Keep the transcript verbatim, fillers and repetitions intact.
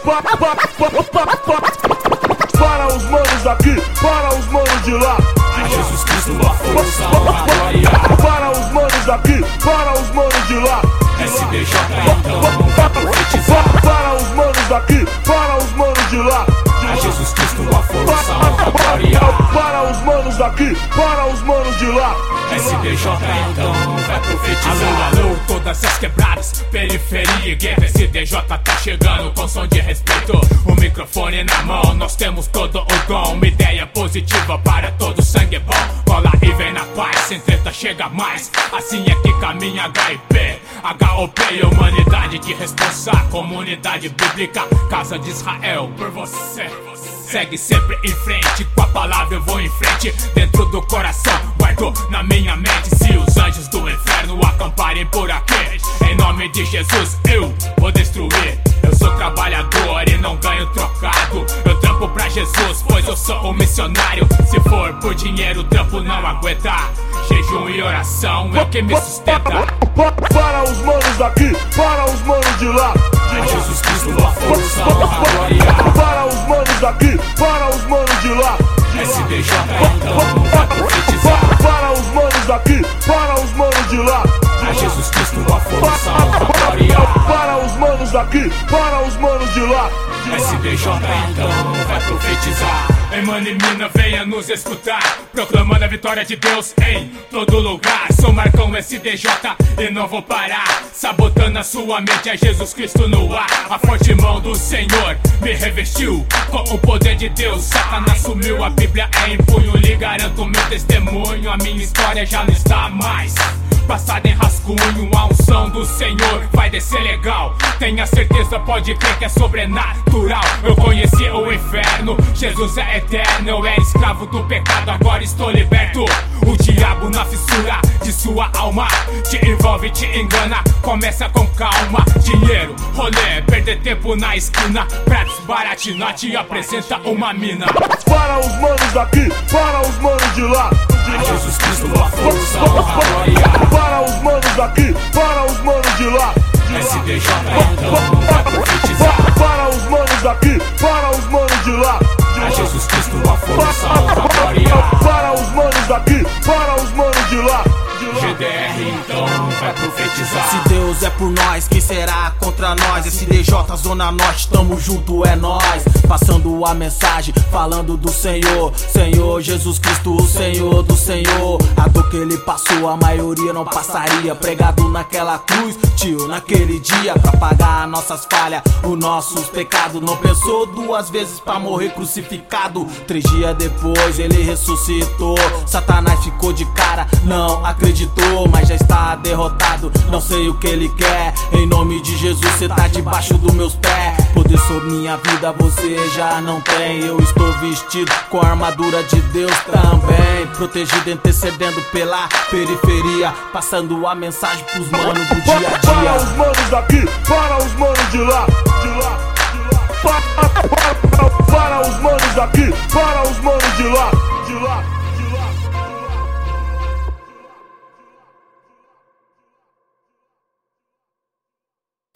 Para os manos daqui, para os manos de lá. A Jesus Cristo a força, a glória. Para os manos daqui, para os manos de lá. S D J então vai profetizar. Para os manos daqui, para os manos de lá. A Jesus Cristo a força, a glória. Para os manos daqui, para os manos de lá. S D J então vai profetizar. Alô, alô, todas as quebradas, periferia e guerra. S D J tá chegando com som de respeito. O microfone na mão, nós temos todo o dom. Uma ideia positiva para todo sangue bom. Cola e vem na paz, sem treta chega mais. Assim é que caminha H I P, H O P e humanidade de responsa. Comunidade bíblica, casa de Israel por você. Segue sempre em frente, com a palavra eu vou em frente. Dentro do coração, guardo na minha mente. Se os anjos do inferno acamparem por aqui, em nome de Jesus eu vou destruir. Eu sou trabalhador e não ganho trocado. Eu trampo pra Jesus, pois eu sou um missionário. Se for por dinheiro, o trampo não aguenta. Jejum e oração é o que me sustenta. Para os manos daqui, para os manos de lá. A Jesus Cristo a força, a glória. Para os manos daqui, para os manos de lá. S D J então vai profetizar. Para os manos daqui, para os manos de lá. A Jesus Cristo a força, a glória. Para os manos daqui, para os manos de lá. S D J então vai profetizar. Ei, mano e mina, venha nos escutar, proclamando a vitória de Deus em todo lugar. Sou Marcão S D J e não vou parar, sabotando a sua mente, é Jesus Cristo no ar. A forte mão do Senhor me revestiu com o poder de Deus. Satanás sumiu, a Bíblia é em punho. Lhe garanto meu testemunho, a minha história já não está mais passada em rascunho. A unção do Senhor vai descer legal. Tenha certeza, pode crer que é sobrenatural. Eu conheci o inferno, Jesus é eterno. Eu era escravo do pecado, agora estou liberto. O diabo na fissura de sua alma te envolve, te engana, começa com calma. Dinheiro, rolê, perder tempo na esquina pra desbaratinar, te apresenta uma mina. Para os manos daqui, para os manos de lá. A Jesus Cristo a força, a glória. Para os manos daqui, para os manos de lá. S D J então vai profetizar. Para os manos daqui, para os manos de lá. A Jesus Cristo a força, a glória. Para os manos daqui, para os manos de lá. G D R então vai profetizar. Se Deus é por nós, quem será contra nós? S D J Zona Norte, tamo junto, é nós. Passando a mensagem, falando do Senhor. Senhor Jesus Cristo, o Senhor do Senhor. A dor que ele passou, a maioria não passaria. Pregado naquela cruz, tio, naquele dia, pra pagar nossas falhas, os nossos pecados. Não pensou duas vezes pra morrer crucificado. Três dias depois ele ressuscitou. Satanás ficou de cara, não acreditou, mas já está derrotado. Não sei o que ele quer. Em nome de Jesus cê tá debaixo dos meus pés. Poder sobre minha vida você já não tem. Eu estou vestido com a armadura de Deus também. Protegido, intercedendo pela periferia, passando a mensagem pros manos do dia a dia. Para os manos daqui, para os manos de lá. De lá, de lá. Para, para, para os manos daqui, para os manos